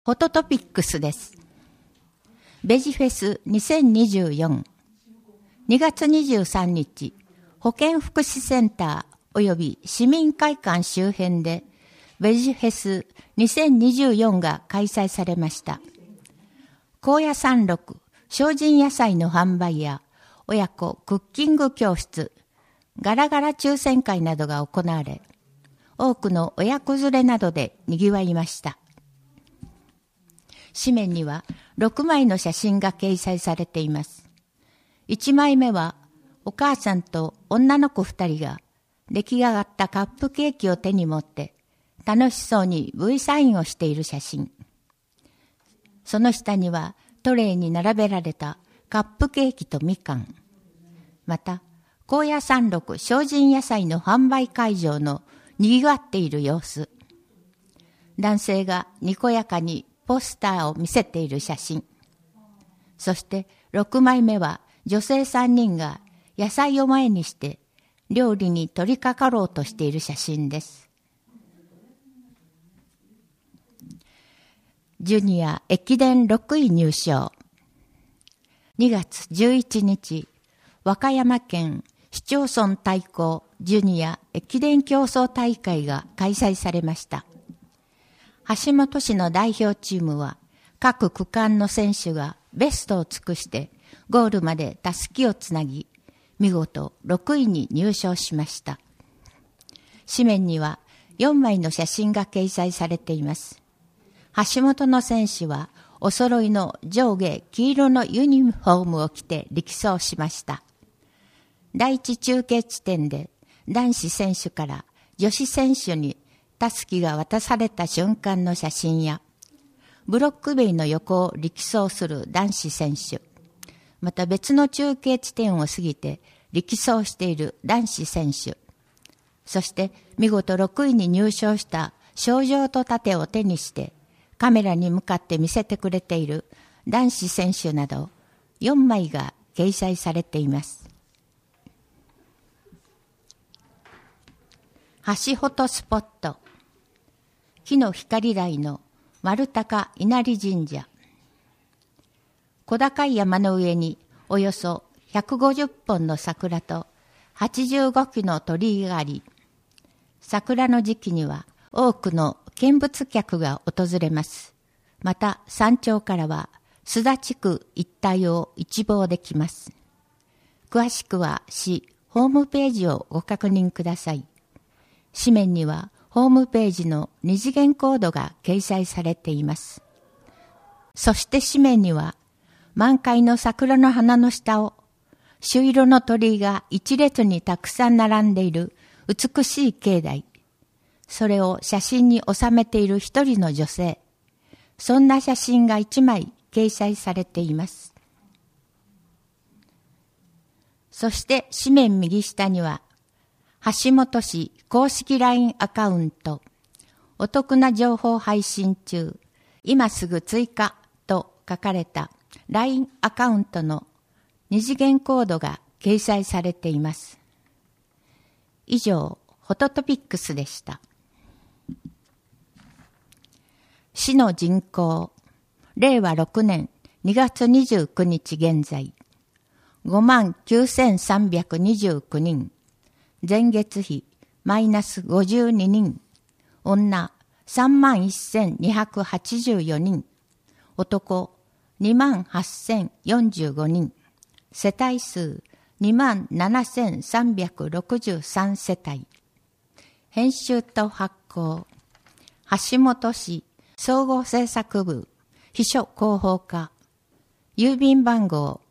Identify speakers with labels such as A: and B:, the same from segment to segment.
A: フォトトピックスです。ベジフェス2024、2月23日、保健福祉センター及び市民会館周辺でベジフェス2024が開催されました。高野山麓、精進野菜の販売や親子クッキング教室、ガラガラ抽選会などが行われ、多くの親子連れなどで賑わいました。紙面には6枚の写真が掲載されています。1枚目はお母さんと女の子2人が出来上がったカップケーキを手に持って楽しそうに V サインをしている写真。その下にはトレイに並べられたカップケーキとみかん。また、高野山麓精進野菜の販売会場の賑わっている様子。男性がにこやかにポスターを見せている写真。そして6枚目は女性3人が野菜を前にして料理に取り掛かろうとしている写真です。ジュニア駅伝6位入賞。2月11日、和歌山県市町村対抗ジュニア駅伝競争大会が開催されました。橋本市の代表チームは各区間の選手がベストを尽くしてゴールまでたすきをつなぎ、見事6位に入賞しました。紙面には4枚の写真が掲載されています。橋本の選手はお揃いの上下黄色のユニフォームを着て力走しました。第一中継地点で男子選手から女子選手にたすきが渡された瞬間の写真や、ブロック塀の横を力走する男子選手、また別の中継地点を過ぎて力走している男子選手、そして見事6位に入賞した賞状と盾を手にしてカメラに向かって見せてくれている男子選手など4枚が掲載されています。橋フォトスポット、木の光台の丸高稲荷神社。小高い山の上におよそ150本の桜と85基の鳥居があり、桜の時期には多くの見物客が訪れます。また山頂からは須田地区一帯を一望できます。詳しくは市ホームページをご確認ください。紙面にはホームページの二次元コードが掲載されています。そして紙面には満開の桜の花の下を朱色の鳥居が一列にたくさん並んでいる美しい境内。それを写真に収めている一人の女性。そんな写真が一枚掲載されています。そして紙面右下には橋本市公式 LINE アカウント、お得な情報配信中、今すぐ追加と書かれた LINE アカウントの二次元コードが掲載されています。以上、フォトトピックスでした。市の人口、令和6年2月29日現在、59,329 人。前月比マイナス52人、女31,284 人、男28,045 人、世帯数27,363 世帯。編集と発行、橋本市総合政策部秘書広報課、郵便番号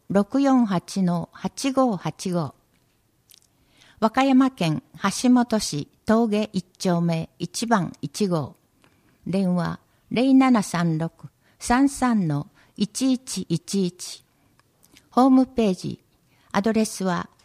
A: 648-8585、和歌山県橋本市峠一丁目1番1号、電話 0736-33-1111、ホームページ、アドレスは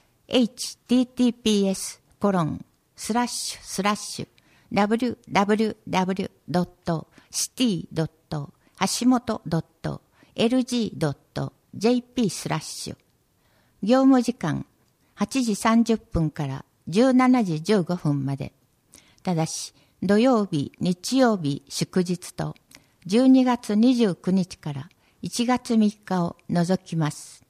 A: https://www.city.hashimoto.lg.jp/ 業務時間8時30分から17時15分まで。ただし、土曜日、日曜日、祝日と 12月29日から1月3日を除きます。